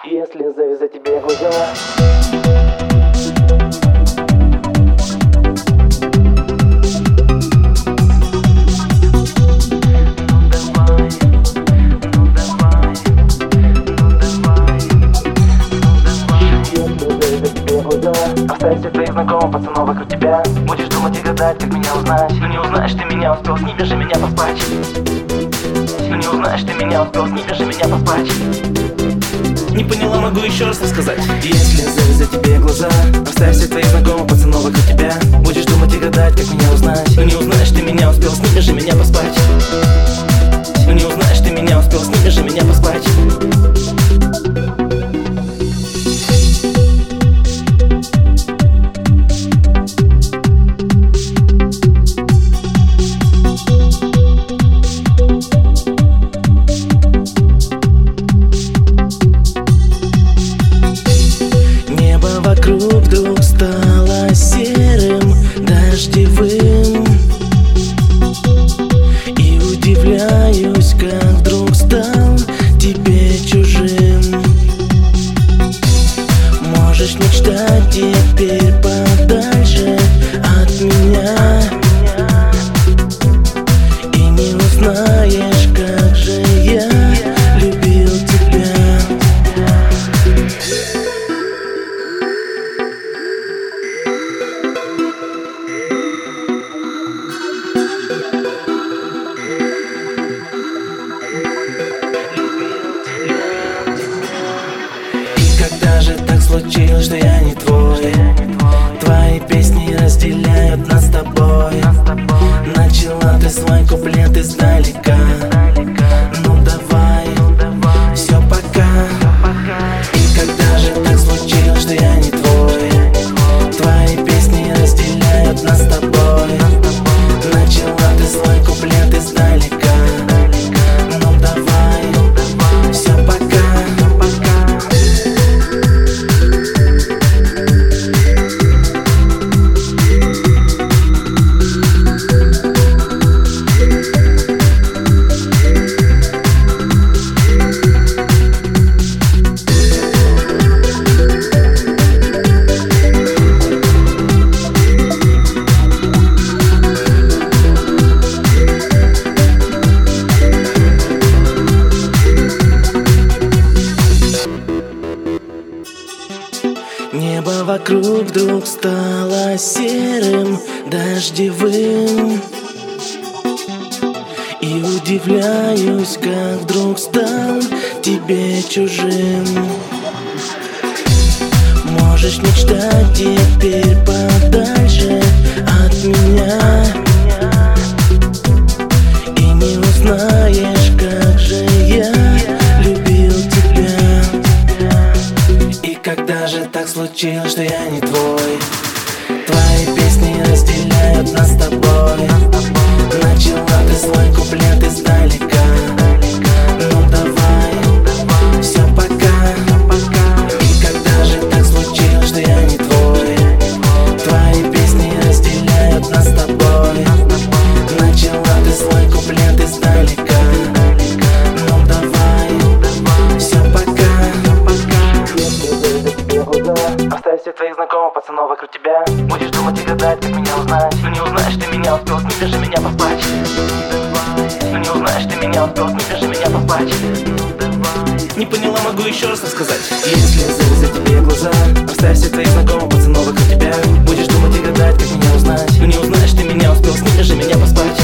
Если завязать тебе глаза, оставься твоих знакомых пацанов вокруг тебя. Будешь думать и гадать, как меня узнать. Но не узнаешь ты меня, успел с ними же меня поспать. Но не узнаешь ты меня, успел с ними же меня поспать. Не поняла, могу еще раз рассказать. Если завязать тебе глаза, оставься твоих знакомых пацанов вокруг тебя. Будешь думать и гадать, как меня узнать. Но не узнаешь ты меня, успел с ними же меня поспать. Но не узнаешь ты меня, успел с ними же меня поспать. Вокруг вдруг стало серым, дождевым. И удивляюсь, как вдруг стал тебе чужим. Можешь мечтать теперь подальше от меня, и не узнаешь, как же я любил тебя. Когда же так случилось, что я не твой? Твои песни разделяют нас с тобой. Начала ты свой куплет издалека. Ну давай, все пока. И когда же так случилось, что я не твой? Твои песни разделяют нас с тобой. Начала ты свой куплет издалека. Ну давай, все пока. Небо вокруг вдруг стало серым, дождевым. И удивляюсь, как вдруг стал тебе чужим. Можешь мечтать теперь подальше от меня, и не узнаешь, как же я любил тебя. И когда же так случилось, что я не твой? Твои песни разделяют нас с тобой. Начала ты свой куплет издалека. Ну давай, все пока. И когда же так случилось, что я не твой? Твои песни разделяют нас с тобой. Начала ты свой куплет издалека. Ну давай, все пока. Оставься твоих знакомых пацанов вокруг тебя. Будешь думать и гадать, как меня узнать. Но не узнаешь ты меня, успел с ними же меня поспать. Но не узнаешь ты меня, успел с ними же меня поспать. Не поняла, могу еще раз рассказать. Если завязать тебе глаза, оставься твоих знакомых пацанов вокруг тебя. Будешь думать и гадать, как меня узнать. Но не узнаешь ты меня, успел с ними же меня поспать.